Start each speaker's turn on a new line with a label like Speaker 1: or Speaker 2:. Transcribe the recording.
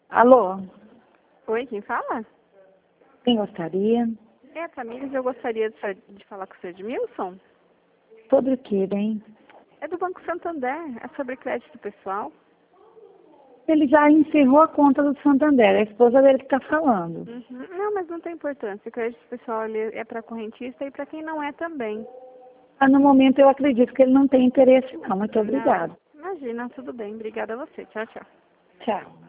Speaker 1: Alô?
Speaker 2: Oi, quem fala?
Speaker 1: Quem gostaria?
Speaker 2: É, Tamires, eu gostaria de falar com o senhor Edmilson.
Speaker 1: Sobre o que, bem?
Speaker 2: É do Banco Santander, é sobre crédito pessoal.
Speaker 1: Ele já encerrou a conta do Santander, é a esposa dele que está falando.
Speaker 2: Uhum. Não, mas não tem importância. O crédito pessoal ele é para correntista e para quem não é também.
Speaker 1: Ah, no momento eu acredito que ele não tem interesse não. Muito
Speaker 2: Não,
Speaker 1: obrigada.
Speaker 2: imagina, tudo bem. Obrigada a você. Tchau, tchau.
Speaker 1: Tchau.